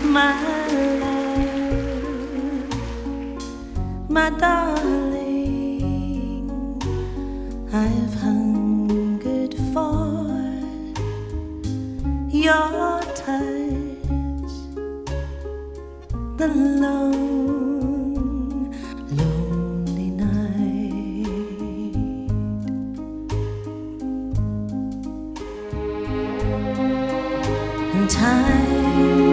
my love, my darling, I've hungered for your touch, the long, lonely night. And time